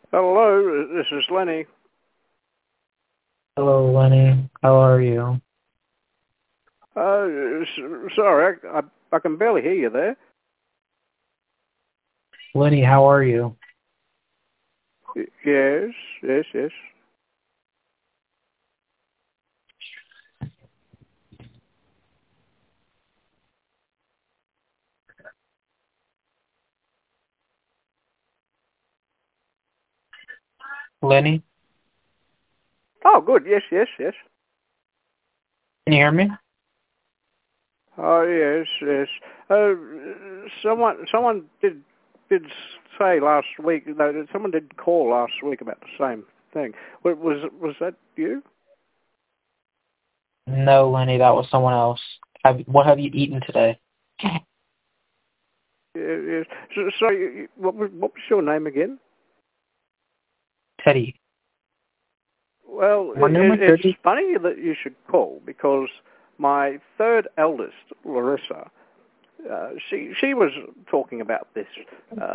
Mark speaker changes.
Speaker 1: Hello, this is Lenny.
Speaker 2: Hello, Lenny. How are you?
Speaker 1: Sorry, I can barely hear you there.
Speaker 2: Lenny, how are you?
Speaker 1: Yes.
Speaker 2: Lenny,
Speaker 1: Oh, good. Yes.
Speaker 2: can you hear me?
Speaker 1: Oh, yes. Uh, someone did say last week. No, someone did call last week about the same thing. Was that you?
Speaker 2: No, Lenny, that was someone else. What have you eaten today?
Speaker 1: Yes. So what was your name again?
Speaker 2: Teddy.
Speaker 1: Well,
Speaker 2: My name is
Speaker 1: it's
Speaker 2: Teddy.
Speaker 1: funny that you should call because my third eldest, Larissa, she was talking about this